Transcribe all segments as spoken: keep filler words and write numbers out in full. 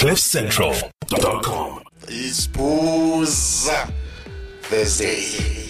cliff central dot com. It's Booze Thursday.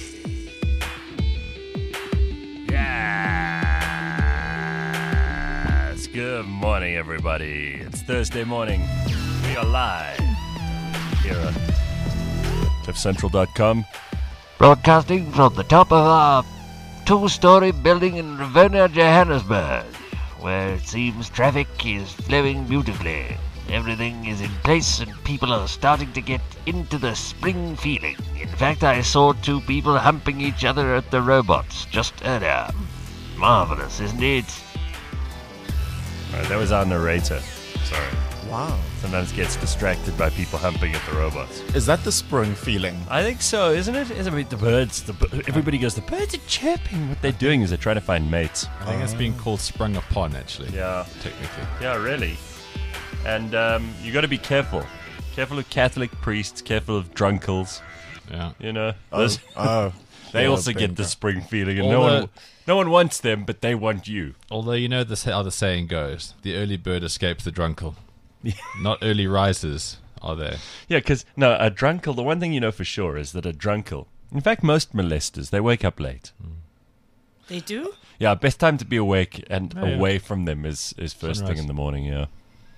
Yes. Good morning, everybody. It's Thursday morning. We are live here at cliff central dot com. Broadcasting from the top of our two-story building in Rivonia, Johannesburg, where it seems traffic is flowing beautifully. Everything is in place and people are starting to get into the spring feeling. In fact, I saw two people humping each other at the robots just earlier. Marvelous, isn't it? All right, that was our narrator. Sorry. Wow. Sometimes gets distracted by people humping at the robots. Is that the spring feeling? I think so, isn't it? Isn't it? The birds, the, everybody goes, the birds are chirping. What they're doing is they're trying to find mates. I think it's being called sprung upon, actually. Yeah. Technically. Yeah, really. And um, you got to be careful. Careful of Catholic priests, careful of drunkles. Yeah. You know, Oh, Those- oh. they Yeah, also get bingo. the spring feeling, and no Although- one, no one wants them, but they want you. Although, you know this, how the saying goes, the early bird escapes the drunkle. Not early risers, are they? Yeah, because no, a drunkle. The one thing you know for sure is that a drunkle. In fact, most molesters they wake up late. They do? Yeah, best time to be awake and Oh, yeah. away from them is is first Sunrise. thing in the morning. Yeah.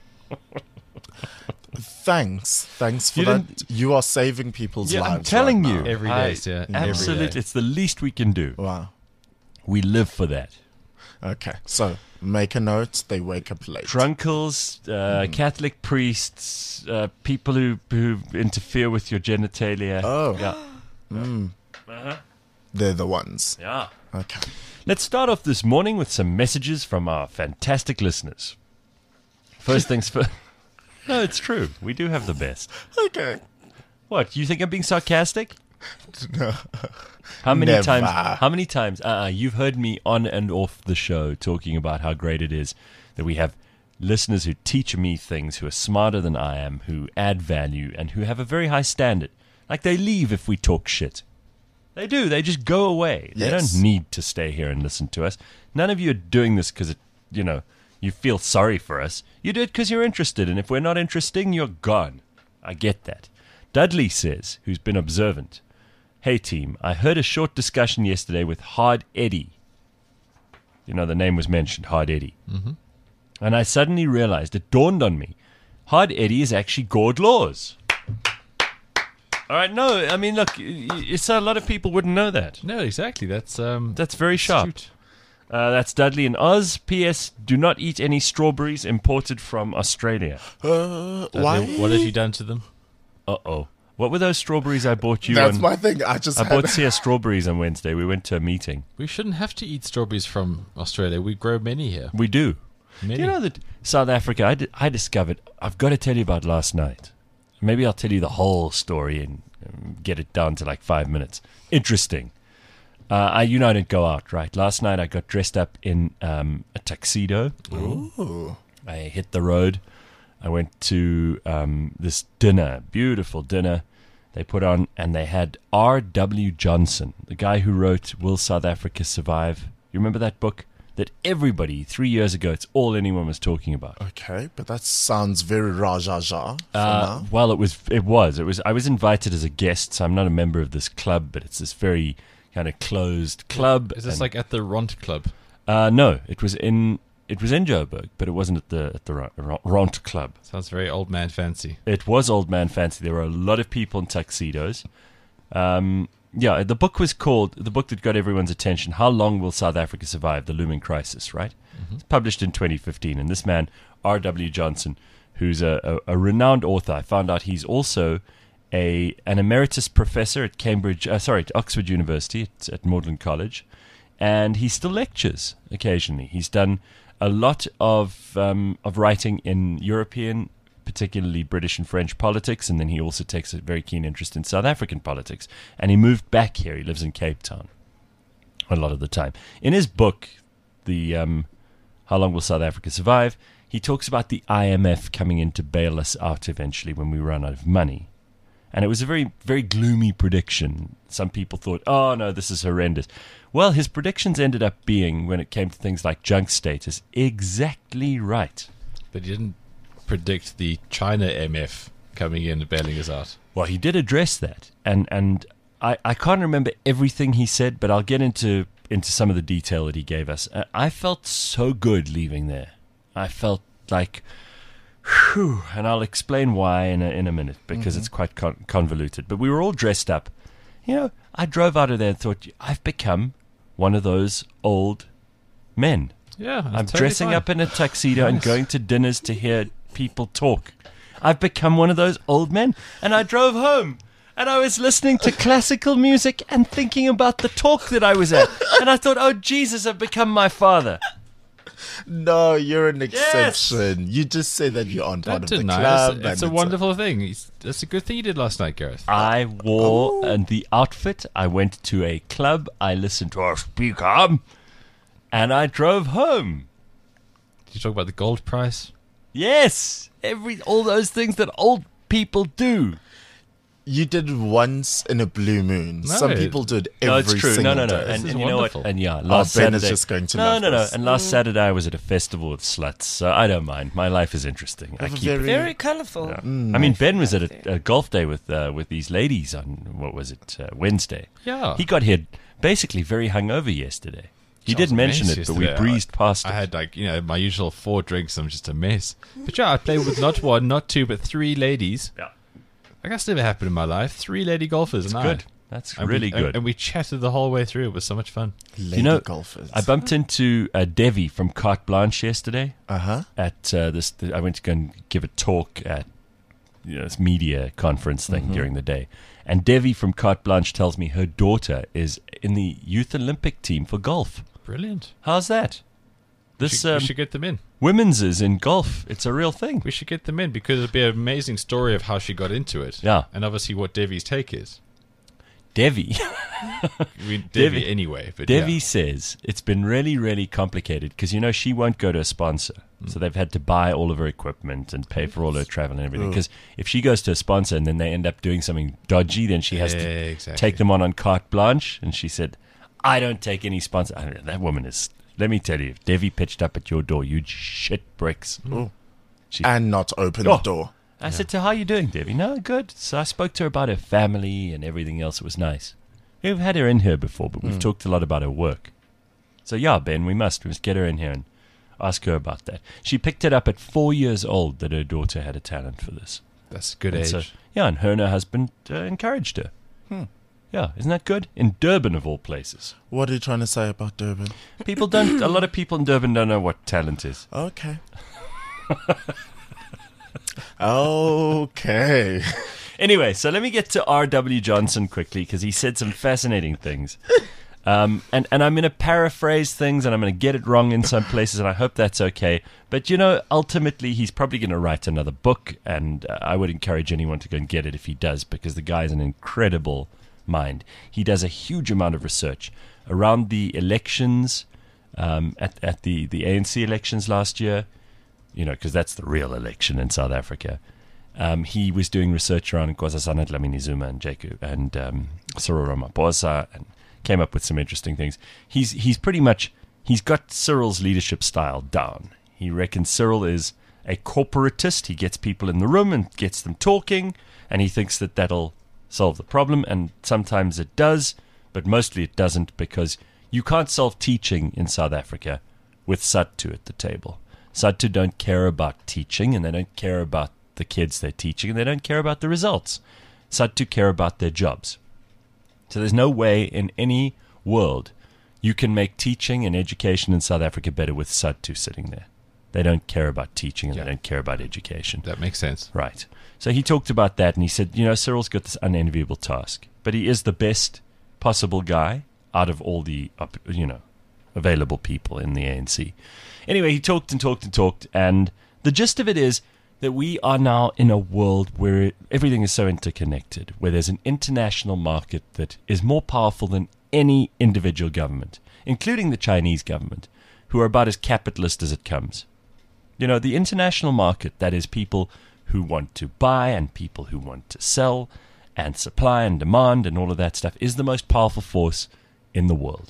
Thanks. Thanks for You that. didn't- You are saving people's Yeah, lives. I'm telling right you. now. Every I- day, yeah. Every Absolutely, day. it's the least we can do. Wow. We live for that. Okay. So make a note. They wake up late. Drunkles, uh, Catholic priests, uh, people who who interfere with your genitalia. Oh. Yeah. Mm. Uh-huh. They're the ones. Yeah. Okay. Let's start off this morning with some messages from our fantastic listeners. First things first. No, it's true. We do have the best. Okay. What? You think I'm being sarcastic? No. How many Never. times? How many times? Uh, you've heard me on and off the show talking about how great it is that we have listeners who teach me things, who are smarter than I am, who add value, and who have a very high standard. Like they leave if we talk shit. They do. They just go away. They Yes. don't need to stay here and listen to us. None of you are doing this because, you know, you feel sorry for us. You do it because you're interested, and if we're not interesting, you're gone. I get that. Dudley says, who's been observant, "Hey team, I heard a short discussion yesterday with Hard Eddie." You know, the name was mentioned, Hard Eddie. Mm-hmm. And I suddenly realized, it dawned on me, Hard Eddie is actually Gord Laws. All right, no, I mean, look, it's a lot of people wouldn't know that. No, exactly. That's um. That's very sharp. astute. Uh, that's Dudley in Oz. P S. Do not eat any strawberries imported from Australia. Uh, Dudley, why? What have you done to them? Uh-oh. What were those strawberries I bought you That's on? my thing. I just I had- bought Sia strawberries on Wednesday. We went to a meeting. We shouldn't have to eat strawberries from Australia. We grow many here. We do. Many. Do you know that South Africa, I, di- I discovered, I've got to tell you about last night. Maybe I'll tell you the whole story and um, get it down to like five minutes. Interesting. Uh, I, you know, I didn't go out, right? Last night I got dressed up in um, a tuxedo. Ooh. I hit the road. I went to um, this dinner, beautiful dinner they put on, and they had R W Johnson, the guy who wrote Will South Africa Survive? You remember that book? That everybody, three years ago, it's all anyone was talking about. Okay, but that sounds very rajaja for Uh, now. well, it was. It was. It was. I was invited as a guest, so I'm not a member of this club, but it's this very kind of closed club. Is this and- like at the Ront Club? Uh, no, it was in. It was in Joburg, but it wasn't at the at the Ro- Ro- Ront Club. Sounds very old man fancy. It was old man fancy. There were a lot of people in tuxedos. Um, yeah, the book was called, the book that got everyone's attention, How Long Will South Africa Survive? The Looming Crisis, right? It's published in twenty fifteen. And this man, R W Johnson, who's a, a, a renowned author, I found out he's also a an emeritus professor at Cambridge, uh, sorry, at Oxford University, at, at Magdalen College. And he still lectures occasionally. He's done a lot of um, of writing in European, particularly British and French politics, and then he also takes a very keen interest in South African politics. And he moved back here. He lives in Cape Town a lot of the time. In his book, the um, How Long Will South Africa Survive?, he talks about the I M F coming in to bail us out eventually when we run out of money. And it was a very, very gloomy prediction. Some people thought, oh, no, this is horrendous. Well, his predictions ended up being, when it came to things like junk status, exactly right. But he didn't predict the China M F coming in and bailing us out. Well, he did address that, and and I, I can't remember everything he said, but I'll get into into some of the detail that he gave us. Uh, I felt so good leaving there. I felt like, whew, and I'll explain why in a, in a minute, because Mm-hmm. it's quite con- convoluted. But we were all dressed up. You know, I drove out of there and thought, I've become one of those old men. Yeah, I'm dressing up in a tuxedo and Nice. going to dinners to hear people talk. I've become one of those old men. And I drove home and I was listening to classical music and thinking about the talk that I was at. And I thought, oh, Jesus, I've become my father. No, you're an Yes. exception. You just say that you aren't part Don't of the deny club. it. It's, it's and a wonderful thing. It's, that's a good thing you did last night, Gareth. I wore and the outfit. I went to a club. I listened to a speaker. And I drove home. Did you talk about the gold price? Yes. Every all those things that old people do. You did once in a blue moon. No, Some people do it every No, it's true. single No, no, no. day. And, is and you know what? wonderful. And yeah, last Ben is Saturday. just going to no, love no, no. this. And last Saturday I was at a festival with sluts, so I don't mind. My life is interesting. I Have a keep very- it. Very colourful. I mean, Ben was at a, a golf day with uh, with these ladies on what was it uh, Wednesday. Yeah. He got here basically very hungover yesterday. He I was did mention amazed it, but we yesterday. breezed past I it. had like, you know, my usual four drinks. I'm just a mess. But yeah, I played with not one, not two, but three ladies. Yeah. Like that's never happened in my life. Three lady golfers and Good. I. That's And really we, and- good. And we chatted the whole way through. It was so much fun. Lady you know, golfers. I bumped into uh, Devi from Carte Blanche yesterday. Uh huh. At uh, this, I went to go and give a talk at you know, this media conference thing during the day, and Devi from Carte Blanche tells me her daughter is in the youth Olympic team for golf. Brilliant. How's that? We This should, um, we should get them in. women's is in golf. It's a real thing. We should get them in because it'd be an amazing story of how she got into it. Yeah. And obviously what Devi's take is. Devi, I mean, Devi- Devi anyway. But Devi yeah. says it's been really, really complicated because you know she won't go to a sponsor, so they've had to buy all of her equipment and pay for all her travel and everything. Because if she goes to a sponsor and then they end up doing something dodgy, then she has to Exactly. take them on on carte blanche. And she said, "I don't take any sponsor." I mean, that woman is. Let me tell you, if Devi pitched up at your door, you'd shit bricks. She- And not open Oh. the door. I said to her, how are you doing, Debbie? No, good. So I spoke to her about her family and everything else. It was nice. We've had her in here before, but we've talked a lot about her work. So yeah, Ben, we must. We must get her in here and ask her about that. She picked it up at four years old that her daughter had a talent for this. That's a good And age. so, yeah, and her and her husband uh, encouraged her. Yeah, isn't that good? In Durban, of all places. What are you trying to say about Durban? People don't, a lot of people in Durban don't know what talent is. Okay. Okay. Anyway, so let me get to R W. Johnson quickly because he said some fascinating things. Um, and, and I'm going to paraphrase things and I'm going to get it wrong in some places, and I hope that's okay. But, you know, ultimately, he's probably going to write another book, and uh, I would encourage anyone to go and get it if he does, because the guy's an incredible mind. He does a huge amount of research around the elections, um, at, at the, the A N C elections last year, you know, because that's the real election in South Africa. Um, he was doing research around Nkosazana Dlamini Zuma and Jacob and um, Cyril Ramaphosa, and came up with some interesting things. He's he's pretty much he's got Cyril's leadership style down. He reckons Cyril is a corporatist. He gets people in the room and gets them talking, and he thinks that that'll solve the problem. And sometimes it does, but mostly it doesn't, because you can't solve teaching in South Africa with SADTU at the table. SADTU don't care about teaching, and they don't care about the kids they're teaching, and they don't care about the results. SADTU care about their jobs. So there's no way in any world you can make teaching and education in South Africa better with SADTU sitting there. They don't care about teaching, and Yeah. they don't care about education. That makes sense. Right. So he talked about that, and he said, you know, Cyril's got this unenviable task, but he is the best possible guy out of all the, up- you know, available people in the A N C. Anyway, he talked and talked and talked, and the gist of it is that we are now in a world where everything is so interconnected, where there's an international market that is more powerful than any individual government, including the Chinese government, who are about as capitalist as it comes. You know, the international market, that is people who want to buy and people who want to sell, and supply and demand and all of that stuff, is the most powerful force in the world.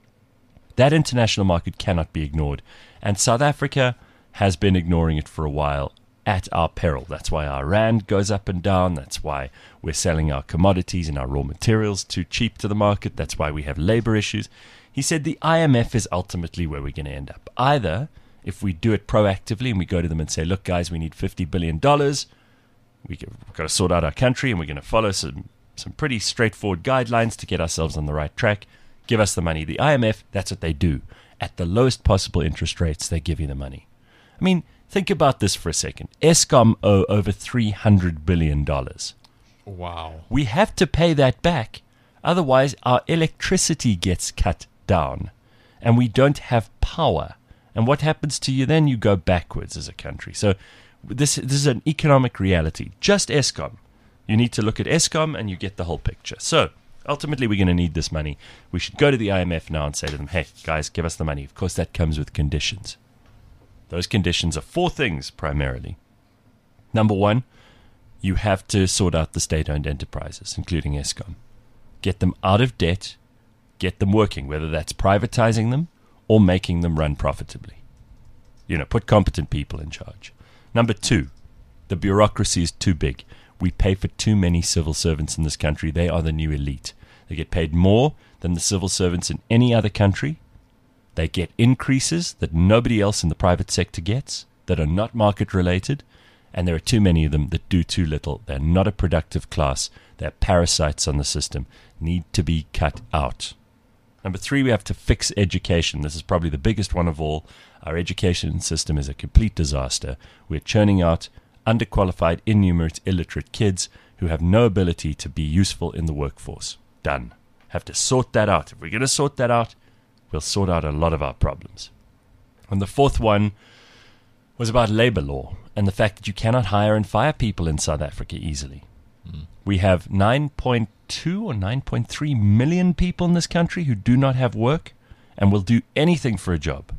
That international market cannot be ignored, and South Africa has been ignoring it for a while, at our peril. That's why our rand goes up and down. That's why we're selling our commodities and our raw materials too cheap to the market. That's why we have labor issues. He said the I M F is ultimately where we're going to end up. Either if we do it proactively and we go to them and say, look, guys, we need fifty billion dollars. We've got to sort out our country and we're going to follow some, some pretty straightforward guidelines to get ourselves on the right track. Give us the money. The I M F, that's what they do. At the lowest possible interest rates, they give you the money. I mean, think about this for a second. Eskom owe over three hundred billion dollars. Wow. We have to pay that back. Otherwise, our electricity gets cut down and we don't have power. And what happens to you then? You go backwards as a country. So this, this is an economic reality. Just Eskom. You need to look at Eskom and you get the whole picture. So ultimately, we're going to need this money. We should go to the I M F now and say to them, hey, guys, give us the money. Of course, that comes with conditions. Those conditions are four things primarily. Number one, you have to sort out the state-owned enterprises, including Eskom. Get them out of debt, get them working, whether that's privatizing them or making them run profitably. You know, put competent people in charge. Number two, the bureaucracy is too big. We pay for too many civil servants in this country. They are the new elite. They get paid more than the civil servants in any other country. They get increases that nobody else in the private sector gets, that are not market related, and there are too many of them that do too little. They're not a productive class. They're parasites on the system, need to be cut out. Number three, we have to fix education. This is probably the biggest one of all. Our education system is a complete disaster. We're churning out underqualified, innumerate, illiterate kids who have no ability to be useful in the workforce. Done. Have to sort that out. If we're going to sort that out, we'll sort out a lot of our problems. And the fourth one was about labor law and the fact that you cannot hire and fire people in South Africa easily. Mm. We have nine point two or nine point three million people in this country who do not have work and will do anything for a job.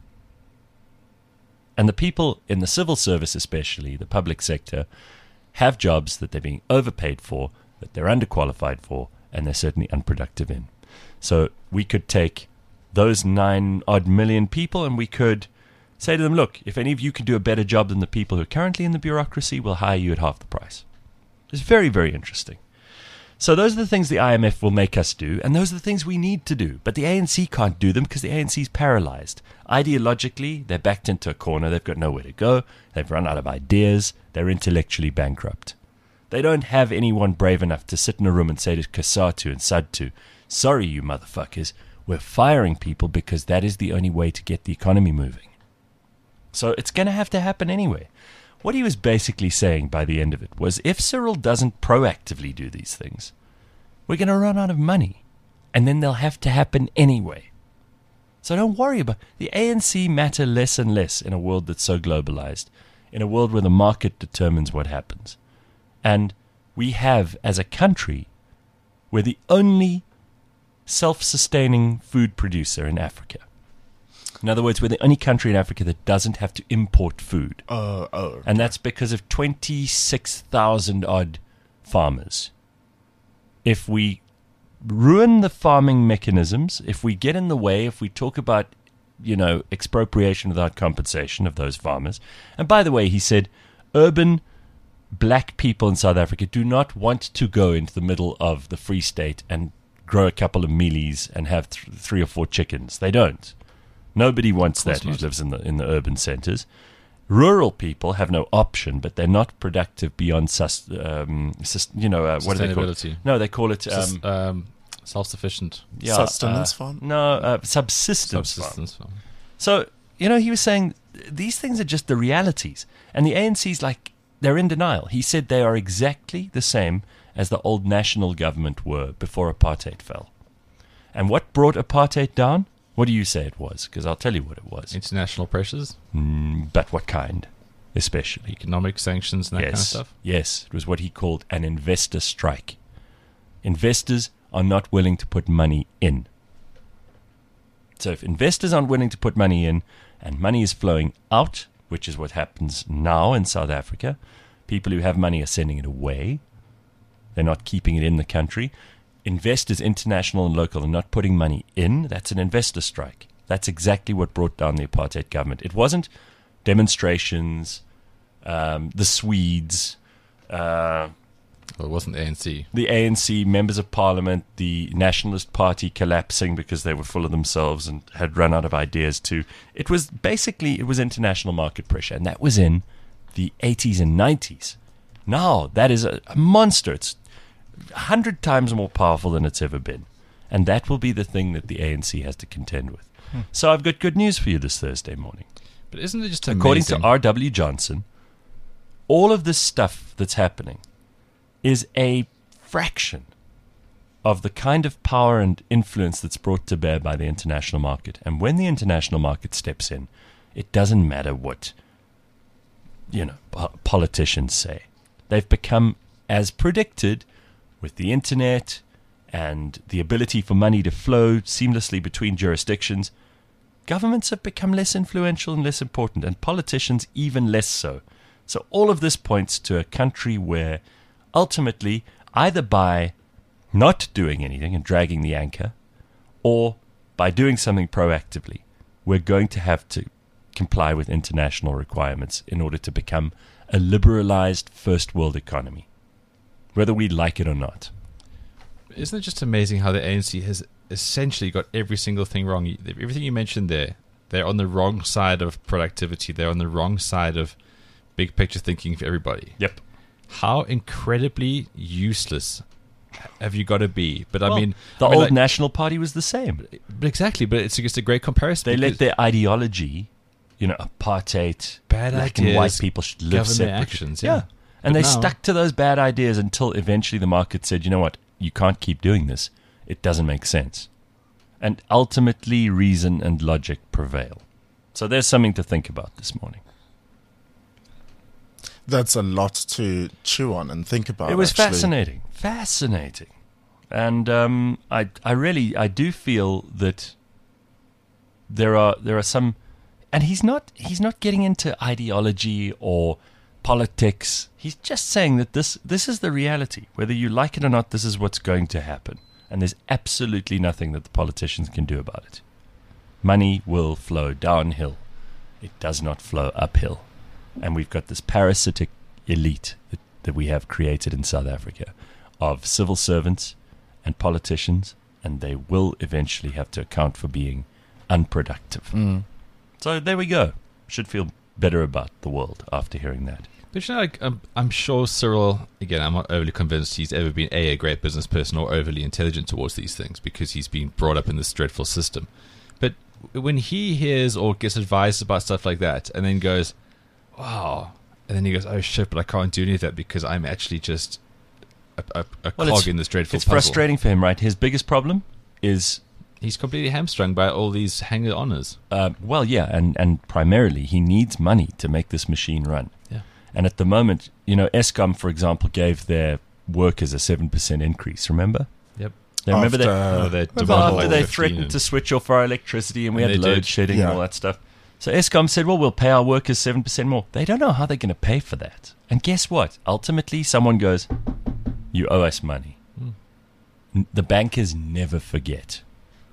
And the people in the civil service, especially the public sector, have jobs that they're being overpaid for, that they're underqualified for, and they're certainly unproductive in. So we could take those nine odd million people and we could say to them, look, if any of you can do a better job than the people who are currently in the bureaucracy, we'll hire you at half the price. It's very, very interesting. So those are the things the I M F will make us do, and those are the things we need to do. But the A N C can't do them because the A N C is paralyzed. Ideologically, they're backed into a corner. They've got nowhere to go. They've run out of ideas. They're intellectually bankrupt. They don't have anyone brave enough to sit in a room and say to COSATU and SADTU, sorry, you motherfuckers, we're firing people because that is the only way to get the economy moving. So it's going to have to happen anyway. What he was basically saying by the end of it was if Cyril doesn't proactively do these things, we're going to run out of money, and then they'll have to happen anyway. So don't worry about the A N C matter less and less in a world that's so globalized, in a world where the market determines what happens. And we have, as a country, we're the only self-sustaining food producer in Africa. In other words, we're the only country in Africa that doesn't have to import food. Uh, oh, okay. And that's because of twenty-six thousand odd farmers. If we ruin the farming mechanisms, if we get in the way, if we talk about, you know, expropriation without compensation of those farmers. And by the way, he said, urban black people in South Africa do not want to go into the middle of the Free State and grow a couple of mealies and have th- three or four chickens. They don't. Nobody wants that who lives in the in the urban centers. Rural people have no option, but they're not productive beyond sus, um, sus, you know uh, what do they call it? No, they call it um, Sus- um, self-sufficient. Yeah, Sustenance uh, farm? No, uh, subsistence, Subsistence farm. farm. So you know, he was saying these things are just the realities, and the A N C's like they're in denial. He said they are exactly the same as the old national government were before apartheid fell. And what brought apartheid down? What do you say it was? Because I'll tell you what it was. International pressures, Mm, but what kind, especially? economic sanctions, and that yes, kind of stuff. Yes, it was what he called an investor strike. Investors are not willing to put money in. So if investors aren't willing to put money in and money is flowing out, which is what happens now in South Africa, people who have money are sending it away. They're not keeping it in the country. Investors, international and local, are not putting money in. That's an investor strike. That's exactly what brought down the apartheid government. It wasn't demonstrations um, the Swedes, uh, Well, it wasn't the A N C. the A N C, members of parliament, the Nationalist Party collapsing because they were full of themselves and had run out of ideas too. It was basically, it was international market pressure, and that was in the eighties and nineties. Now, that is a, a monster. It's a hundred times more powerful than it's ever been. And that will be the thing that the A N C has to contend with. Hmm. So I've got good news for you this Thursday morning. But isn't it just amazing? According to R W Johnson, all of this stuff that's happening is a fraction of the kind of power and influence that's brought to bear by the international market. And when the international market steps in, it doesn't matter what, you know, po- politicians say. They've become, as predicted, with the internet and the ability for money to flow seamlessly between jurisdictions, governments have become less influential and less important, and politicians even less so. So all of this points to a country where ultimately, either by not doing anything and dragging the anchor, or by doing something proactively, we're going to have to comply with international requirements in order to become a liberalized first world economy, whether we like it or not. Isn't it just amazing how the A N C has essentially got every single thing wrong? You- Everything you mentioned there, they're on the wrong side of productivity. They're on the wrong side of big picture thinking for everybody. Yep. How incredibly useless have you got to be? But I Well, mean, the I mean, old like- National Party was the same. but exactly. But it's just a great comparison. They let because their ideology, you know, apartheid, Bad black and ideas white people should live govern their separately. actions, yeah. And But they now- stuck to those bad ideas until eventually the market said, you know what, you can't keep doing this. It doesn't make sense. And ultimately, reason and logic prevail. So there's something to think about this morning. That's a lot to chew on and think about. It was actually. fascinating, fascinating, and um, I, I really, I do feel that there are, there are some, and he's not, he's not getting into ideology or politics. He's just saying that this, this is the reality. Whether you like it or not, this is what's going to happen, and there's absolutely nothing that the politicians can do about it. Money will flow downhill; it does not flow uphill. And we've got this parasitic elite that, that we have created in South Africa of civil servants and politicians, and they will eventually have to account for being unproductive. Mm. So there we go. Should feel better about the world after hearing that. But you know, like, I'm, I'm sure Cyril, again, I'm not overly convinced he's ever been A, a great business person or overly intelligent towards these things because he's been brought up in this dreadful system. But when he hears or gets advised about stuff like that and then goes, wow, and then he goes, oh shit, but I can't do any of that because I'm actually just a, a, a Well, cog it's- in this dreadful It's puzzle. frustrating for him, right? His biggest problem is, He's completely hamstrung by all these hanger-oners. uh, well, yeah, and, and primarily he needs money to make this machine run. Yeah. And at the moment, you know, Eskom, for example, gave their workers a seven percent increase, remember? Yep. They remember After- that? Oh, they Remember demanded after like they fifteen threatened and- to switch off our electricity and we And had they load did. shedding Yeah. and all that stuff. So Eskom said, well, we'll pay our workers seven percent more. They don't know how they're going to pay for that. And guess what? Ultimately, someone goes, you owe us money. Hmm. N- The bankers never forget.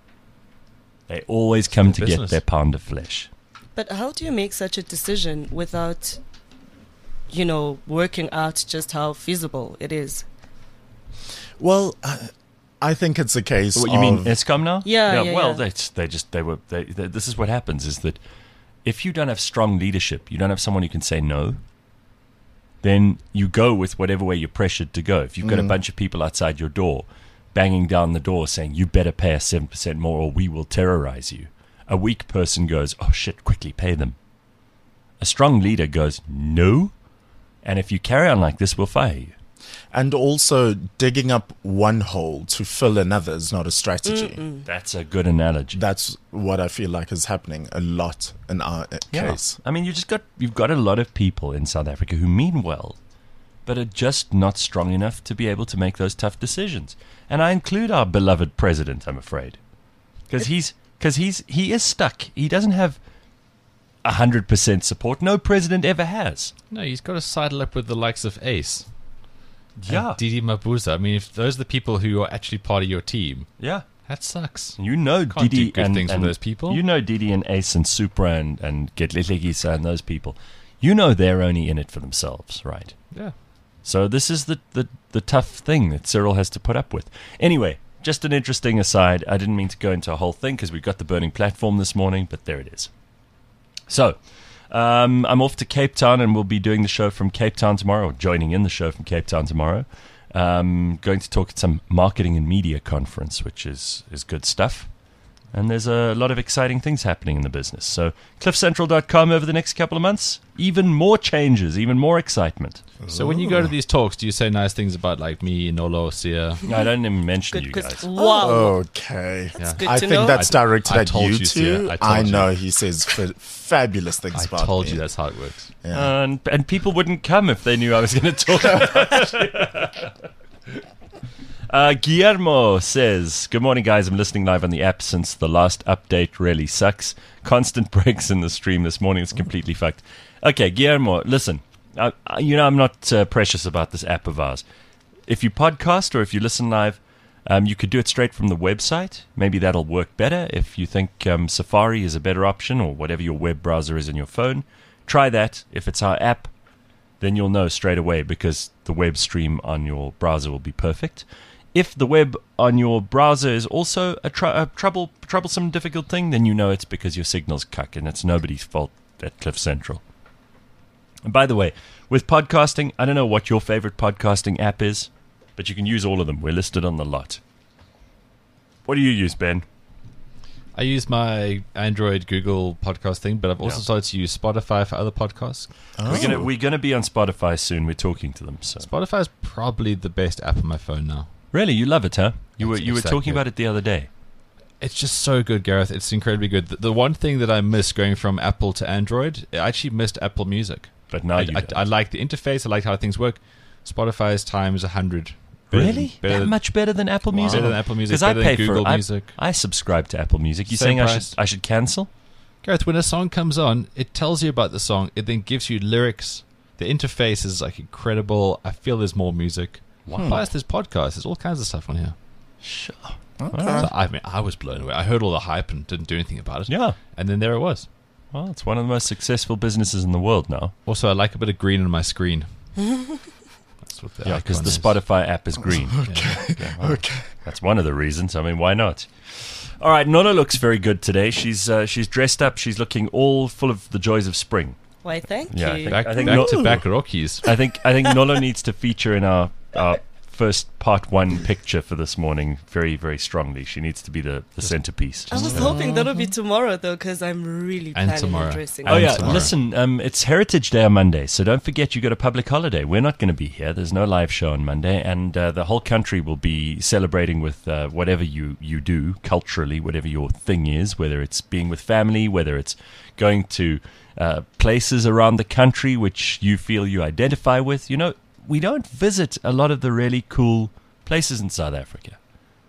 They always come to their get business. their pound of flesh. But how do you make such a decision without, you know, working out just how feasible it is? Well, uh, I think it's a case What of... you mean, Eskom now? Yeah, yeah, well, yeah. They, they just, they were, they, they, this is what happens is that if you don't have strong leadership, you don't have someone who can say no, then you go with whatever way you're pressured to go. If you've got a Mm. bunch of people outside your door banging down the door saying, you better pay us seven percent more or we will terrorize you, a weak person goes, oh shit, quickly pay them. A strong leader goes, no, and if you carry on like this, we'll fire you. And also, digging up one hole to fill another is not a strategy. That's a good analogy. That's what I feel like is happening a lot in our uh, Yeah. case. I mean, you just got you've got a lot of people in South Africa who mean well, but are just not strong enough to be able to make those tough decisions. And I include our beloved president, I'm afraid, because he's because he's he is stuck. He doesn't have a hundred percent support. No president ever has. No, he's got to sidle up with the likes of Ace. Yeah, And Didi Mabuza. I mean, if those are the people who are actually part of your team, yeah. that sucks. You know, Can't Didi do good and, things for and those people. You know, Didi and Ace and Supra and and Getlelegisa and those people. you know they're only in it for themselves, right? Yeah. So this is the, the, the tough thing that Cyril has to put up with. Anyway, just an interesting aside. I didn't mean to go into a whole thing because we got the burning platform this morning, but there it is. So, um, I'm off to Cape Town and we'll be doing the show from Cape Town tomorrow, or joining in the show from Cape Town tomorrow. Um, going to talk at some marketing and media conference, which is, is good stuff. And there's a lot of exciting things happening in the business. So cliff central dot com over the next couple of months. Even more changes, even more excitement. So when you go to these talks, do you say nice things about like me, Nolo, Sia? I don't even mention Good, you good. guys. Wow. Okay. That's Yeah. good I to think know. that's directed I at told you you, two. Sia. I told I you. know he says fa- fabulous things I about told me. you that's how it works. Yeah. And, and people wouldn't come if they knew I was going to talk about it. Uh, Guillermo says, good morning, guys. I'm listening live on the app since the last update really sucks. Constant breaks in the stream this morning. It's completely fucked. Okay, Guillermo, listen. I, I, you know, I'm not uh, precious about this app of ours. If you podcast or if you listen live, um, you could do it straight from the website. Maybe that'll work better. If you think um, Safari is a better option or whatever your web browser is on your phone, try that. If it's our app, then you'll know straight away because the web stream on your browser will be perfect. If the web on your browser is also a, tr- a trouble, troublesome, difficult thing, then you know it's because your signal's cuck and it's nobody's fault at Cliff Central. And by the way, with podcasting, I don't know what your favorite podcasting app is, but you can use all of them. We're listed on the lot. What do you use, Ben? I use my Android Google podcast thing, but I've also Yeah. started to use Spotify for other podcasts. We're gonna we're gonna be on Spotify soon. We're talking to them. So Spotify is probably the best app on my phone now. really, you love it, huh? You were It's- you were it's that talking good. about it the other day. It's just so good, Gareth. It's incredibly good. The, the one thing that I miss going from Apple to Android, I actually missed Apple Music. But now I, you I, don't. I like the interface. I like how things work. Spotify's times a hundred. Really? Better, that much better than Apple better Music? than Apple Music. Because I Better pay than Google for I, Music. I subscribe to Apple Music. You Same saying I price. should I should cancel? Gareth, when a song comes on, it tells you about the song. It then gives you lyrics. The interface is like incredible. I feel there's more music. Wow. Plus, there's podcasts. There's all kinds of stuff on here. Sure. Okay. So, I mean, I was blown away. I heard all the hype and didn't do anything about it. Yeah. And then there it was. Well, it's one of the most successful businesses in the world now. Also, I like a bit of green on my screen. That's what the Yeah, because icon the is. Spotify app is green. Yeah. Yeah, well, Okay. that's one of the reasons. I mean, why not? All right, Nona looks very good today. She's uh, she's dressed up. She's looking all full of the joys of spring. Why, thank Yeah, I you. think- Back, I think back no- to back Rockies. I think I think Nolo needs to feature in our, our first part one picture for this morning very, very strongly. She needs to be the, the centerpiece. I was hoping that'll be tomorrow, though, because I'm really And planning tomorrow. on dressing Oh And yeah, tomorrow. listen, um, it's Heritage Day on Monday, so don't forget you got a public holiday. We're not going to be here. There's no live show on Monday, and uh, the whole country will be celebrating with uh, whatever you, you do culturally, whatever your thing is, whether it's being with family, whether it's going to uh, places around the country which you feel you identify with. You know, we don't visit a lot of the really cool places in South Africa.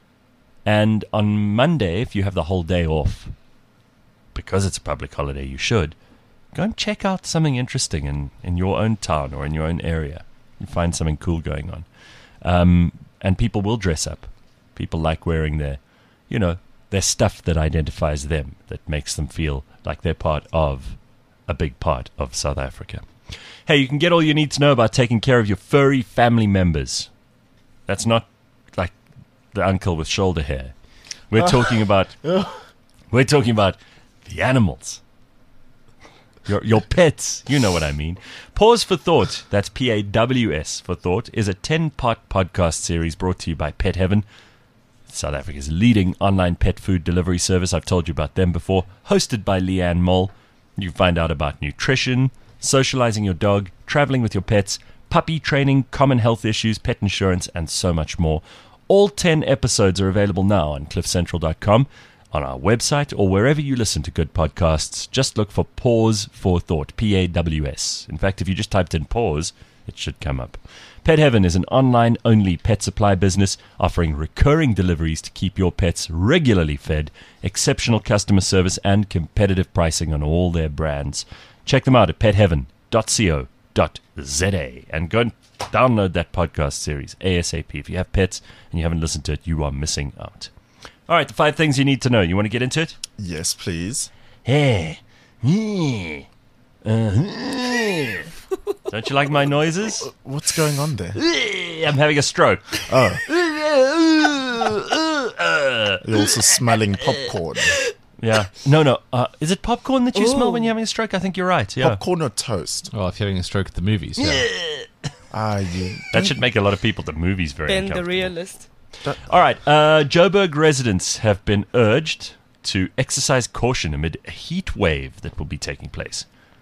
And on Monday, if you have the whole day off, because it's a public holiday, you should go and check out something interesting in, in your own town or in your own area. You find something cool going on. Um, and people will dress up. People like wearing their, you know, their stuff that identifies them, that makes them feel like they're part of a big part of South Africa. Hey, you can get all you need to know about taking care of your furry family members. That's not like the uncle with shoulder hair. We're talking about we're talking about the animals. Your your pets, you know what I mean. Pause for Thought, that's P A W S for Thought, is a ten-part podcast series brought to you by Pet Heaven, South Africa's leading online pet food delivery service. I've told you about them before. Hosted by Leanne Moll. You find out about nutrition, socializing your dog, traveling with your pets, puppy training, common health issues, pet insurance, and so much more. All ten episodes are available now on cliff central dot com, on our website, or wherever you listen to good podcasts. Just look for Pause for Thought, P A W S. In fact, if you just typed in pause, it should come up. Pet Heaven is an online-only pet supply business offering recurring deliveries to keep your pets regularly fed, exceptional customer service, and competitive pricing on all their brands. Check them out at pet heaven dot co dot za and go and download that podcast series ASAP. If you have pets and you haven't listened to it, you are missing out. All right, the five things you need to know. You want to get into it? Yes, please. Hey, yeah. Uh-huh. Don't you like my noises? What's going on there? I'm having a stroke. Oh. You're also smelling popcorn. Yeah. No, no. Uh, is it popcorn that you Ooh. smell when you're having a stroke? I think you're right. Yeah. Popcorn or toast? Well, if you're having a stroke at the movies, yeah. Ah, you. That should make a lot of people at the movies very Ben the uncomfortable. realist. All right. Uh, Joburg residents have been urged to exercise caution amid a heat wave that will be taking place.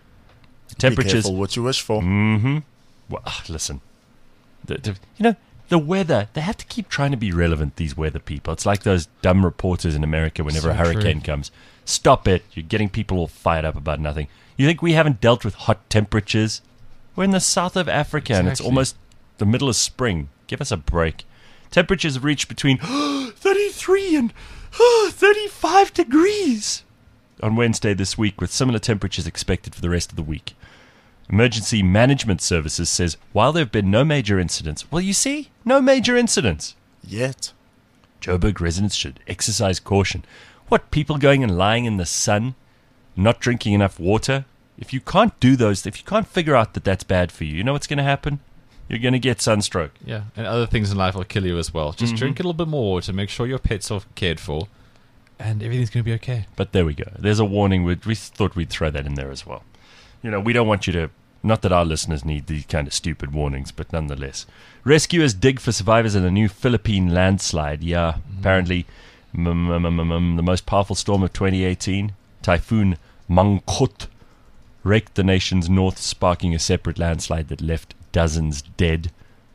Be Temperatures. careful what you wish for. Mm-hmm. Well, ah, listen. The, the, you know, the weather, they have to keep trying to be relevant, these weather people. It's like those dumb reporters in America whenever So a hurricane true. comes. Stop it. You're getting people all fired up about nothing. You think we haven't dealt with hot temperatures? We're in the south of Africa and it's Exactly. almost the middle of spring. Give us a break. Temperatures have reached between thirty-three and thirty-five degrees on Wednesday this week, with similar temperatures expected for the rest of the week. Emergency Management Services says while there have been no major incidents, well, you see, no major incidents. Yet. Joburg residents should exercise caution. What, people going and lying in the sun, not drinking enough water? If you can't do those, if you can't figure out that that's bad for you, you know what's going to happen? You're going to get sunstroke. Yeah, and other things in life will kill you as well. Just Mhm. drink a little bit more water, make sure your pets are cared for, and everything's going to be okay. But there we go. There's a warning. We, we thought we'd throw that in there as well. You know, we don't want you to... Not that our listeners need these kind of stupid warnings, but nonetheless. Rescuers dig for survivors in a new Philippine landslide. Yeah, apparently mm, mm, mm, mm, mm, the most powerful storm of twenty eighteen, Typhoon Mangkhut, raked the nation's north, sparking a separate landslide that left dozens dead.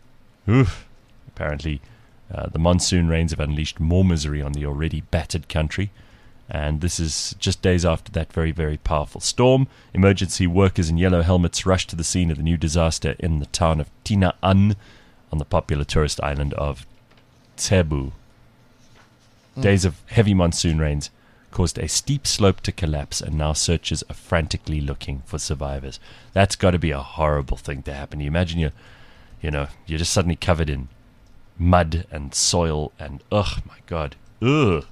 Oof. Apparently, uh, the monsoon rains have unleashed more misery on the already battered country. And this is just days after that very, very powerful storm. Emergency workers in yellow helmets rushed to the scene of the new disaster in the town of Tinaan on the popular tourist island of Cebu. Days of heavy monsoon rains caused a steep slope to collapse, and now searchers are frantically looking for survivors. That's got to be a horrible thing to happen. You imagine you're, you know, you're just suddenly covered in mud and soil and, ugh, my God, ugh.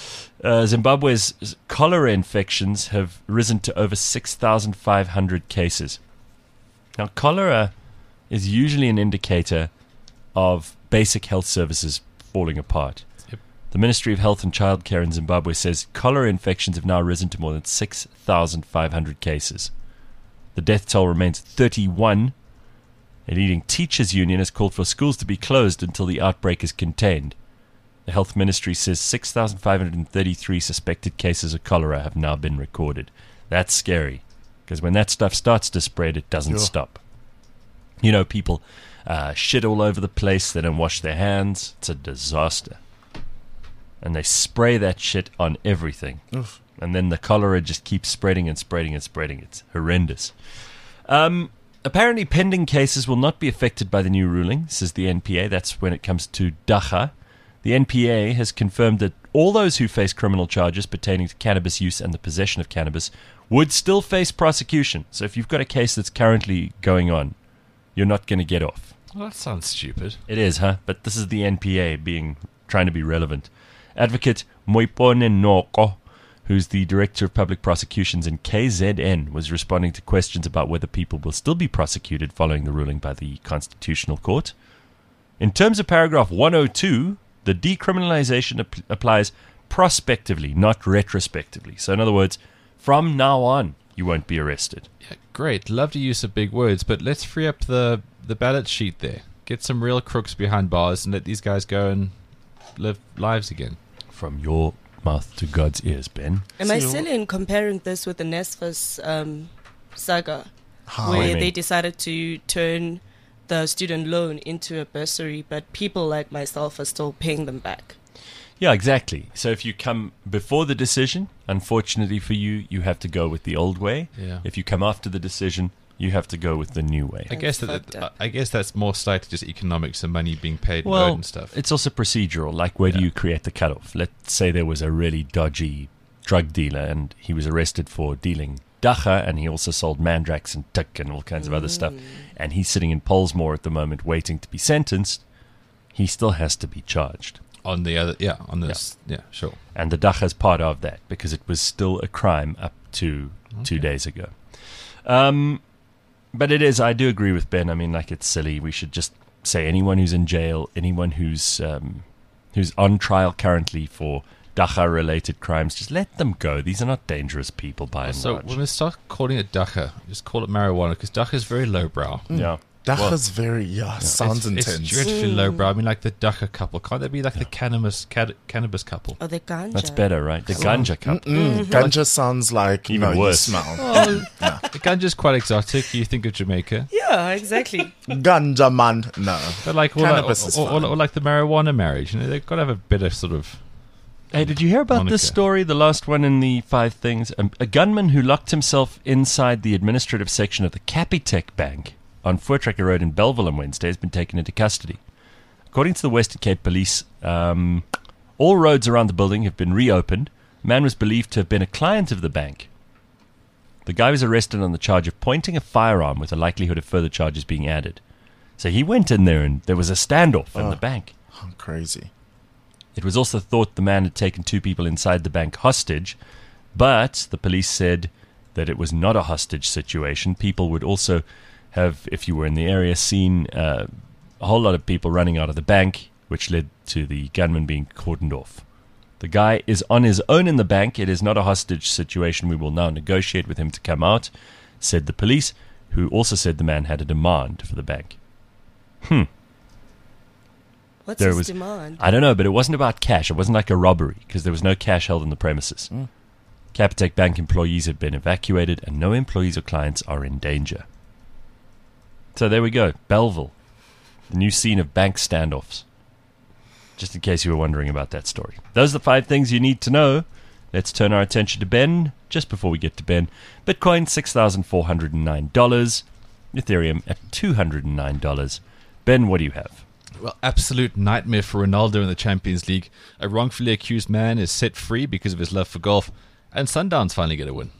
Uh, Zimbabwe's cholera infections have risen to over six thousand five hundred cases. Now, cholera is usually an indicator of basic health services falling apart. Yep. The Ministry of Health and Childcare in Zimbabwe says cholera infections have now risen to more than six thousand five hundred cases. The death toll remains thirty-one. A leading teachers' union has called for schools to be closed until the outbreak is contained. The health ministry says six thousand five hundred thirty-three suspected cases of cholera have now been recorded. That's scary, because when that stuff starts to spread, it doesn't Sure. stop. You know, people uh, shit all over the place. They don't wash their hands. It's a disaster. And they spray that shit on everything. Oof. And then the cholera just keeps spreading and spreading and spreading. It's horrendous. Um, apparently, pending cases will not be affected by the new ruling, says the N P A. That's when it comes to Dagga. The N P A has confirmed that all those who face criminal charges pertaining to cannabis use and the possession of cannabis would still face prosecution. So if you've got a case that's currently going on, you're not going to get off. Well, that sounds stupid. It is, huh? But this is the N P A being trying to be relevant. Advocate Moipone Noko, who's the Director of Public Prosecutions in K Z N, was responding to questions about whether people will still be prosecuted following the ruling by the Constitutional Court. In terms of paragraph one oh two, the decriminalization ap- applies prospectively, not retrospectively. So in other words, from now on, you won't be arrested. Yeah, great. Love to use some big words, but let's free up the, the ballot sheet there. Get some real crooks behind bars and let these guys go and live lives again. From your mouth to God's ears, Ben. Am I So- silly in comparing this with the NSFAS um, saga, How? What do you where mean? they decided to turn the student loan into a bursary, but people like myself are still paying them back? Yeah, exactly. So if you come before the decision, unfortunately for you, you have to go with the old way. Yeah. If you come after the decision, you have to go with the new way. I guess that, fucked that up. I guess that's more slightly just economics and money being paid and Well, owed and stuff. it's also procedural. Like, where do Yeah. you create the cutoff? Let's say there was a really dodgy drug dealer and he was arrested for dealing Dagga, and he also sold Mandrax and Tuk and all kinds of other stuff. And he's sitting in Pollsmoor at the moment waiting to be sentenced. He still has to be charged. on the other, yeah, on this, yeah, sure. And the Dagga is part of that because it was still a crime up to two days ago. Um, But it is, I do agree with Ben. I mean, like, it's silly. We should just say anyone who's in jail, anyone who's um, who's on trial currently for Dacha-related crimes, just let them go. These are not dangerous people by and So large. when we start calling it dacha, just call it marijuana, because dacha is very lowbrow. Yeah. Dacha's very, yeah, sounds it's, intense. It's dreadfully lowbrow. I mean, like the dacha couple. Can't they be like the cannabis cad- cannabis couple? Or the ganja. That's better, right? The ganja cup. Mm, Ganja sounds like, Even no, worse. you smell. Oh, the ganja's quite exotic. You think of Jamaica, Yeah, exactly. Ganja man, no. but like or, Cannabis like, is or, or, fine. or like the marijuana marriage. You know, they've got to have a bit of sort of. Hey, did you hear about this Monica. story, the last one in the five things? A, a gunman who locked himself inside the administrative section of the Capitec Bank on Voortrekker Road in Belleville on Wednesday has been taken into custody. According to the Western Cape Police, um, all roads around the building have been reopened. The man was believed to have been a client of the bank. The guy was arrested on the charge of pointing a firearm with a likelihood of further charges being added. So he went in there and there was a standoff in Oh. the bank. Oh, crazy. It was also thought the man had taken two people inside the bank hostage, but the police said that it was not a hostage situation. People would also have, if you were in the area, seen uh, a whole lot of people running out of the bank, which led to the gunman being cordoned off. The guy is on his own in the bank. It is not a hostage situation. We will now negotiate with him to come out, said the police, who also said the man had a demand for the bank. Hmm. What's There his was- demand? I don't know, but it wasn't about cash. It wasn't like a robbery because there was no cash held in the premises. Capitec Bank employees have been evacuated and no employees or clients are in danger. So there we go. Belleville, the new scene of bank standoffs. Just in case you were wondering about that story. Those are the five things you need to know. Let's turn our attention to Ben. Just before we get to Ben, Bitcoin six thousand four hundred nine dollars. Ethereum at two hundred nine dollars. Ben, what do you have? Well, absolute nightmare for Ronaldo in the Champions League. A wrongfully accused man is set free because of his love for golf, and Sundowns finally get a win.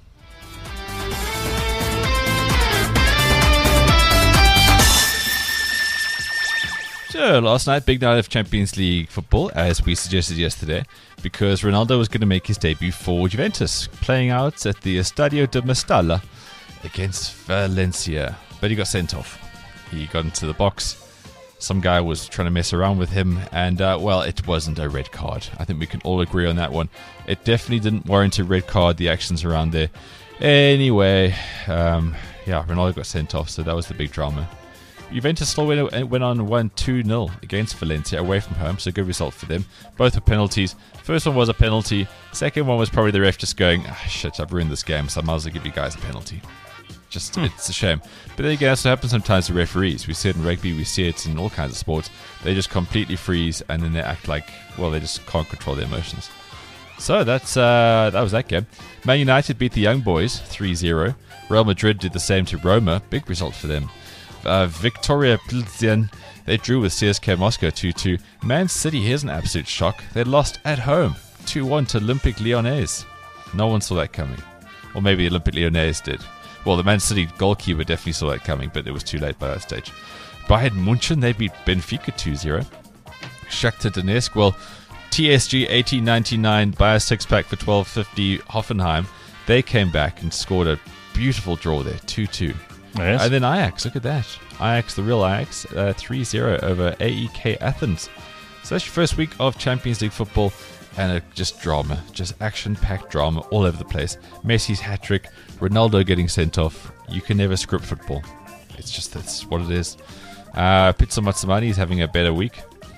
So, last night, big night of Champions League football, as we suggested yesterday, because Ronaldo was going to make his debut for Juventus, playing out at the Estadio de Mestalla against Valencia. But he got sent off. He got into the box. Some guy was trying to mess around with him, and, uh, well, it wasn't a red card. I think we can all agree on that one. It definitely didn't warrant a red card, the actions around there. Anyway, um, yeah, Ronaldo got sent off, so that was the big drama. Juventus still went, went on one two nil against Valencia away from home, so good result for them. Both were penalties. First one was a penalty. Second one was probably the ref just going, ah, shit, I've ruined this game, so I might as well give you guys a penalty. Just, Hmm. it's a shame. But then again, that's what happens sometimes to referees. We see it in rugby, we see it in all kinds of sports. They just completely freeze and then they act like, well, they just can't control their emotions. So that's uh, that was that game. Man United beat the Young Boys three zero. Real Madrid did the same to Roma. Big result for them. Uh, Victoria Plzen, they drew with C S K Moscow two two. Man City, here's an absolute shock. They lost at home two one to Olympique Lyonnais. No one saw that coming. Or maybe Olympique Lyonnais did. Well, the Man City goalkeeper definitely saw that coming, but it was too late by that stage. Bayern München, they beat Benfica two zero. Shakhtar Donetsk, well, T S G eighteen ninety-nine, buy a six-pack for twelve fifty. Hoffenheim, they came back and scored a beautiful draw there, two two. Yes. And then Ajax, look at that. Ajax, the real Ajax, uh, three zero over A E K Athens. So that's your first week of Champions League football, and a, just drama, just action-packed drama all over the place. Messi's hat-trick, Ronaldo getting sent off. You can never script football. It's just, that's what it is. Uh, Pizza Matsamani is having a better week.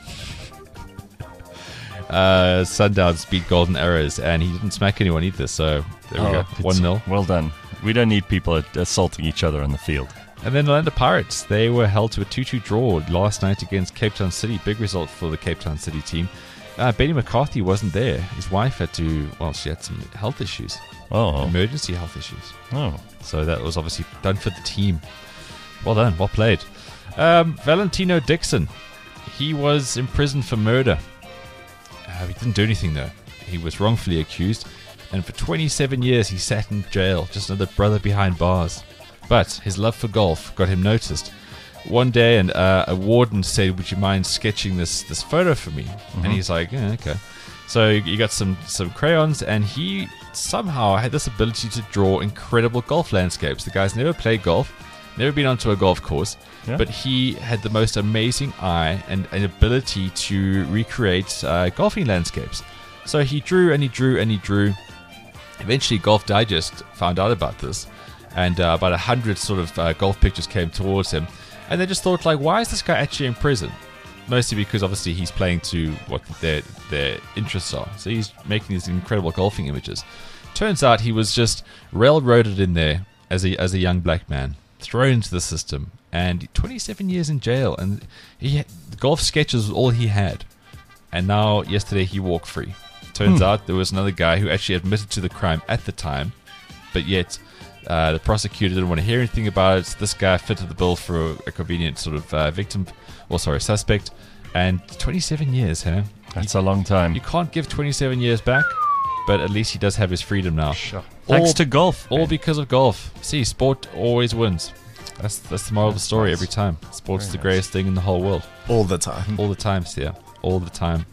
Uh, Sundowns beat Golden Arrows, and he didn't smack anyone either, so there we Oh, go, it's- one nil. Well done. We don't need people assaulting each other on the field. And then Orlando Pirates, they were held to a two two draw last night against Cape Town City. Big result for the Cape Town City team. Uh, Benny McCarthy wasn't there. His wife had to, well, she had some health issues, Oh. emergency health issues. Oh. So that was obviously done for the team. Well done, well played. Um, Valentino Dixon, he was imprisoned for murder. Uh, he didn't do anything though. He was wrongfully accused, and for twenty-seven years he sat in jail, just another brother behind bars. But his love for golf got him noticed. One day, and uh, a warden said, "Would you mind sketching this this photo for me?" Mm-hmm. And he's like, "Yeah, okay." So you got some some crayons, and he somehow had this ability to draw incredible golf landscapes. The guy's never played golf, never been onto a golf course, Yeah. but he had the most amazing eye and an ability to recreate uh, golfing landscapes. So he drew and he drew and he drew. Eventually, Golf Digest found out about this, and uh, about a hundred sort of uh, golf pictures came towards him, and they just thought, like, why is this guy actually in prison? Mostly because obviously he's playing to what their their interests are. So he's making these incredible golfing images. Turns out he was just railroaded in there as a as a young black man, thrown into the system, and twenty-seven years in jail. And he had, golf sketches was all he had, and now yesterday he walked free. Turns out there was another guy who actually admitted to the crime at the time, but yet uh, the prosecutor didn't want to hear anything about it. This guy fitted the bill for a, a convenient sort of uh, victim, or sorry, suspect, and twenty-seven years, huh? That's a long time. You can't give twenty-seven years back, but at least he does have his freedom now. Sure. Thanks All- to golf. All man. because of golf. See, sport always wins. That's that's the moral of the story every time. Sport's Very the nice. greatest thing in the whole world. All the time. All the time, Sia. All the time.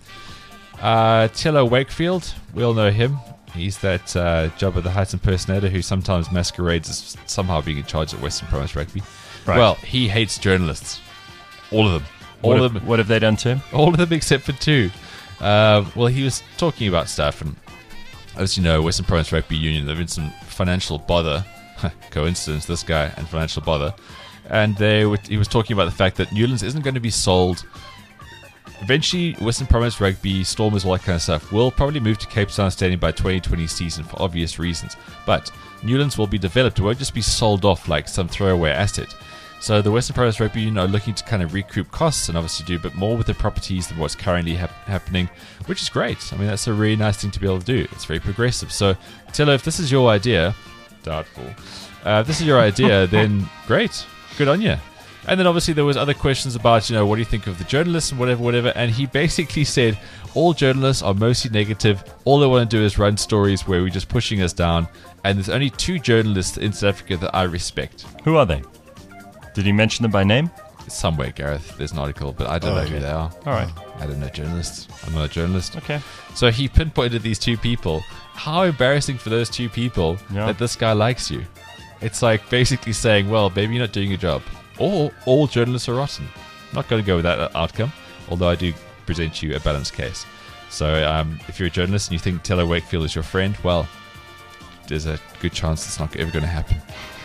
Uh, Tilo Wakefield, we all know him. He's that uh, Jabba the Hutt impersonator who sometimes masquerades as somehow being in charge at Western Province Rugby. Right. Well, he hates journalists. All of them. All What of have, them. what have they done to him? All of them except for two. Uh, well, he was talking about stuff, and as you know, Western Province Rugby Union, there have been some financial bother. Coincidence, this guy and financial bother. And they were, he was talking about the fact that Newlands isn't going to be sold. Eventually, Western Province Rugby, Stormers, all that kind of stuff, will probably move to Cape Town Stadium by twenty twenty season for obvious reasons. But Newlands will be developed. It won't just be sold off like some throwaway asset. So the Western Province Rugby Union are looking to kind of recoup costs and obviously do a bit more with the properties than what's currently hap- happening, which is great. I mean, that's a really nice thing to be able to do. It's very progressive. So, Tilo, if this is your idea, doubtful. Uh, if this is your idea, then great. Good on you. And then obviously there was other questions about, you know, what do you think of the journalists and whatever, whatever. And he basically said all journalists are mostly negative. All they want to do is run stories where we're just pushing us down. And there's only two journalists in South Africa that I respect. Who are they? Did he mention them by name? Somewhere, Gareth, there's an article, but I don't Oh, know okay. who they are. All right. I don't know journalists. I'm not a journalist. Okay. So he pinpointed these two people. How embarrassing for those two people Yeah. that this guy likes you. It's like basically saying, well, maybe you're not doing your job. Or all journalists are rotten. I'm not going to go with that outcome, although I do present you a balanced case. So um, if you're a journalist and you think Taylor Wakefield is your friend, well, there's a good chance it's not ever going to happen.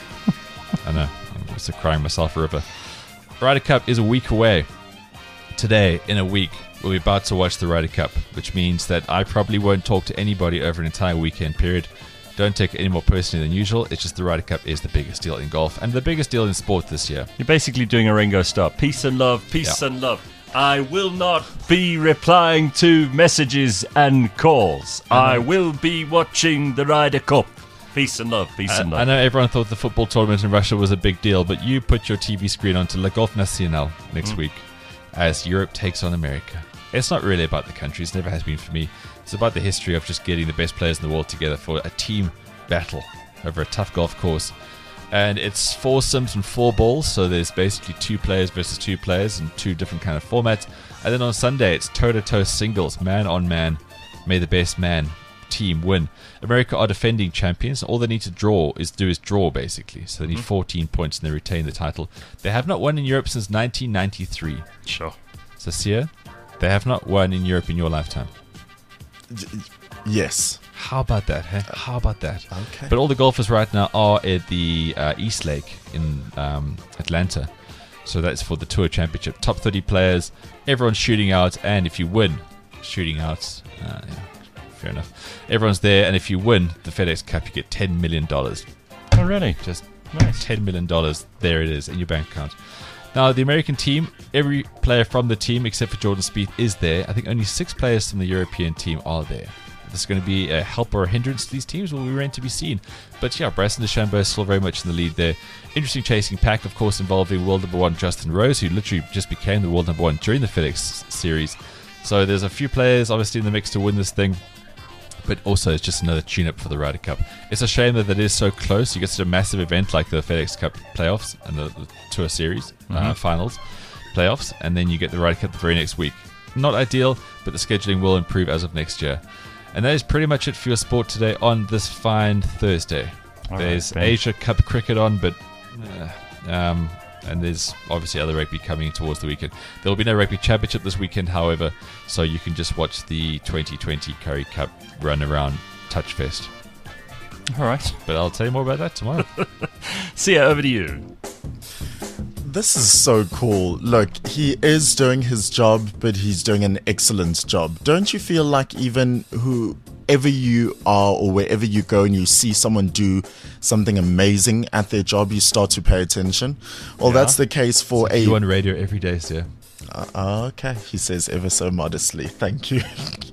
I know. I'm also crying myself a river. Ryder Cup is a week away. Today, in a week, we'll be about to watch the Ryder Cup, which means that I probably won't talk to anybody over an entire weekend period. Don't take it any more personally than usual. It's just the Ryder Cup is the biggest deal in golf and the biggest deal in sport this year. You're basically doing a Ringo Starr. Peace and love, peace Yeah. and love. I will not be replying to messages and calls. I will be watching the Ryder Cup. Peace and love, peace I, and I love. know everyone thought the football tournament in Russia was a big deal, but you put your T V screen onto Le Golf Nacional next week as Europe takes on America. It's not really about the countries, never has been for me. It's about the history of just getting the best players in the world together for a team battle over a tough golf course. And it's four sims and four balls, so there's basically two players versus two players and two different kind of formats. And then on Sunday, it's toe-to-toe singles, man on man. May the best man team win. America are defending champions. All they need to draw is do is draw, basically. So they need fourteen points and they retain the title. They have not won in Europe since nineteen ninety-three. Sure. So, Sia, they have not won in Europe in your lifetime. Yes. How about that, huh? How about that? Okay. But all the golfers right now are at the uh, East Lake in um, Atlanta. So that's for the Tour Championship. Top thirty players, everyone's shooting out, and if you win, shooting out, uh, yeah, fair enough. Everyone's there, and if you win the FedEx Cup, you get ten million dollars. Oh, really? Just Nice. ten million dollars. There it is in your bank account. Now, the American team, every player from the team except for Jordan Spieth is there. I think only six players from the European team are there. If this is going to be a help or a hindrance to these teams, will remain to be seen. But yeah, Bryson DeChambeau is still very much in the lead there. Interesting chasing pack, of course, involving world number one Justin Rose, who literally just became the world number one during the FedEx series. So there's a few players obviously in the mix to win this thing. But also, it's just another tune-up for the Ryder Cup. It's a shame that it is so close. You get such a massive event like the FedEx Cup playoffs and the, the Tour Series uh, finals playoffs, and then you get the Ryder Cup the very next week. Not ideal, but the scheduling will improve as of next year. And that is pretty much it for your sport today on this fine Thursday. All There's right, Ben. Asia Cup cricket on, but uh, Um, and there's obviously other rugby coming towards the weekend. There will be no rugby championship this weekend, however, so you can just watch the twenty twenty Curry Cup run around Touchfest. All right. But I'll tell you more about that tomorrow. See ya, over to you. This is so cool. Look, he is doing his job, but he's doing an excellent job. Don't you feel like even whoever you are or wherever you go and you see someone do something amazing at their job, you start to pay attention? Well, Yeah. that's the case for a... You on radio every day, sir. Uh, okay, he says ever so modestly. Thank you.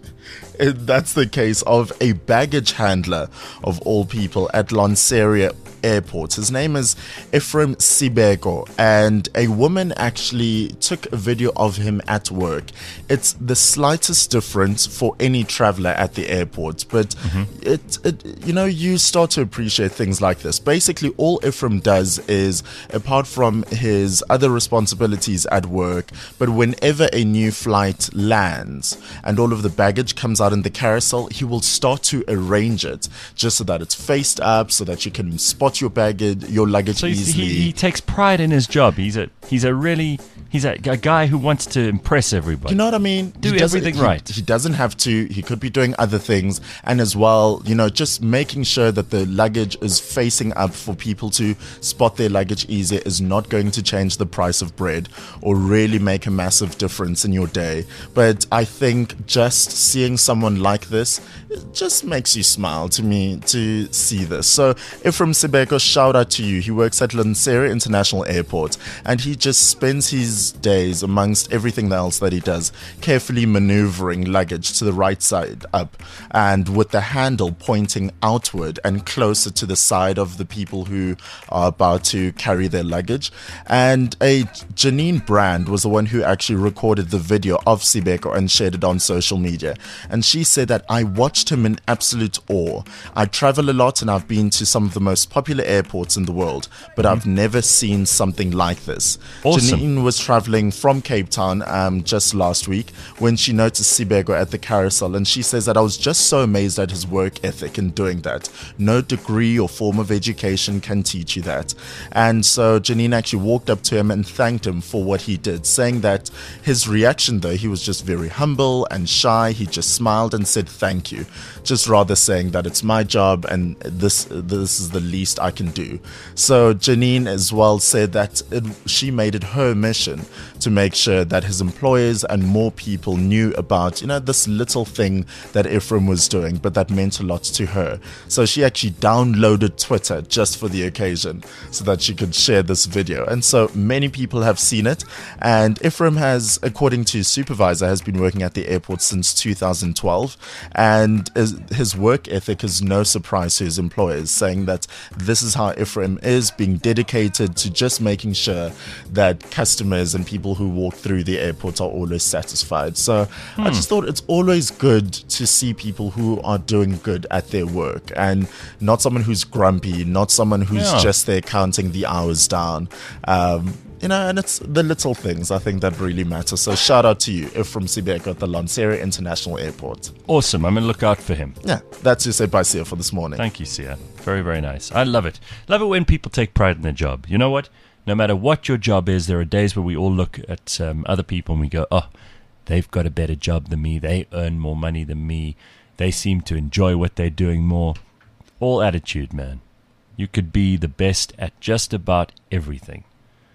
It- That's the case of a baggage handler of all people at Lanseria Airport. His name is Ephraim Sibeko, and a woman actually took a video of him at work. It's the slightest difference for any traveler at the airport, but it, it, you know, you start to appreciate things like this. Basically, all Ephraim does is, apart from his other responsibilities at work, but whenever a new flight lands and all of the baggage comes out in the carousel, he will start to arrange it just so that it's faced up, so that you can spot your baggage, your luggage So he's, easily. he, he takes pride in his job. He's a he's a really he's a, a guy who wants to impress everybody. You know what I mean? Do He doesn't- everything he- right. He doesn't have to. He could be doing other things. And as well, you know, just making sure that the luggage is facing up for people to spot their luggage easier is not going to change the price of bread or really make a massive difference in your day. But I think just seeing someone like this, it just makes you smile to me to see this. So Ephraim Sibeko, shout out to you. He works at Lanseria International Airport, and he just spends his days, amongst everything else that he does, carefully maneuvering luggage to the right side up, and with the handle pointing outward and closer to the side of the people who are about to carry their luggage. And a Janine Brand was the one who actually recorded the video of Sibeko and shared it on social media. And she said that, I watched him in absolute awe. I travel a lot and I've been to some of the most popular airports in the world, but I've never seen something like this. Awesome. Janine was traveling from Cape Town um, just last week when she noticed Sibeko at the carousel, and she says that I was just so amazed at his work ethic in doing that. No degree or form of education can teach you that. And so Janine actually walked up to him and thanked him for what he did, saying that his reaction, though, he was just very humble and shy. He just smiled and said thank you, just rather saying that it's my job and this this is the least I can do. So Janine as well said that it, she made it her mission to make sure that his employers and more people knew about, you know, this little thing that Ephraim was doing, but that meant a lot to her. So she actually downloaded Twitter just for the occasion so that she could share this video. And so many people have seen it. And Ephraim has, according to his supervisor, has been working at the airport since two thousand twelve. And his- his work ethic is no surprise to his employers, saying that this is how Ephraim is, being dedicated to just making sure that customers and people who walk through the airport are always satisfied. So I just thought it's always good to see people who are doing good at their work, and not someone who's grumpy, not someone who's Yeah. just there counting the hours down. Um, you know, and it's the little things I think that really matter. So shout out to you, Ephraim Sibeko at the Lanseria International Airport. Awesome. I'm going to look out for him. Yeah, that's your say by Sia for this morning. Thank you, Sia. Very, very nice. I love it. Love it when people take pride in their job. You know what? No matter what your job is, there are days where we all look at um, other people and we go, oh, they've got a better job than me. They earn more money than me. They seem to enjoy what they're doing more. All attitude, man. You could be the best at just about everything.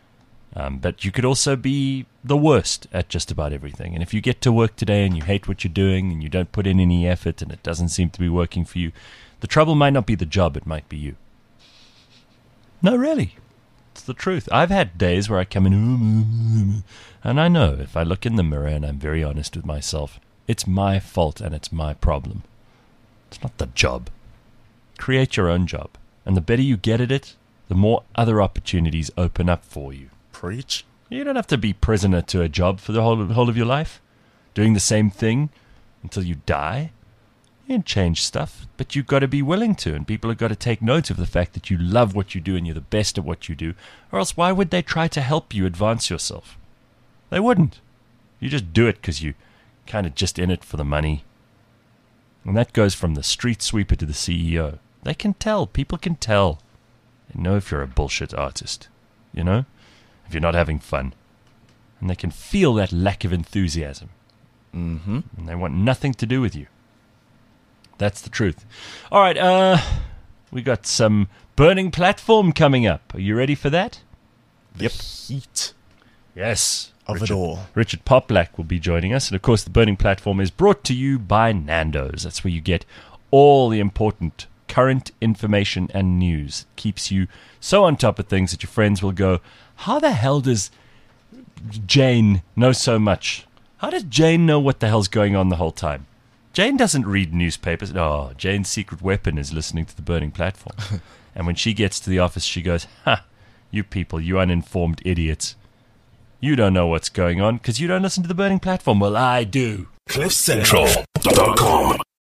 Um, but you could also be the worst at just about everything. And if you get to work today and you hate what you're doing and you don't put in any effort and it doesn't seem to be working for you, the trouble might not be the job, it might be you. No, really. It's the truth. I've had days where I come in, and I know if I look in the mirror and I'm very honest with myself, it's my fault and it's my problem. It's not the job. Create your own job. And the better you get at it, the more other opportunities open up for you. Preach. You don't have to be prisoner to a job for the whole, whole of your life, doing the same thing until you die. You can change stuff, but you've got to be willing to, and people have got to take note of the fact that you love what you do and you're the best at what you do, or else why would they try to help you advance yourself? They wouldn't. You just do it because you kind of just in it for the money. And that goes from the street sweeper to the C E O. They can tell. People can tell. They know if you're a bullshit artist. you know, if you're not having fun. And they can feel that lack of enthusiasm. Mm-hmm. And they want nothing to do with you. That's the truth. All right, uh, we got some Burning Platform coming up. Are you ready for that? The Yep. heat Yes. of Richard, it all. Richard Poplack will be joining us. And, of course, the Burning Platform is brought to you by Nando's. That's where you get all the important current information and news. It keeps you so on top of things that your friends will go, how the hell does Jane know so much? How does Jane know what the hell's going on the whole time? Jane doesn't read newspapers. Oh, Jane's secret weapon is listening to the Burning Platform. And when she gets to the office, she goes, ha, you people, you uninformed idiots. You don't know what's going on because you don't listen to the Burning Platform. Well, I do. cliff central dot com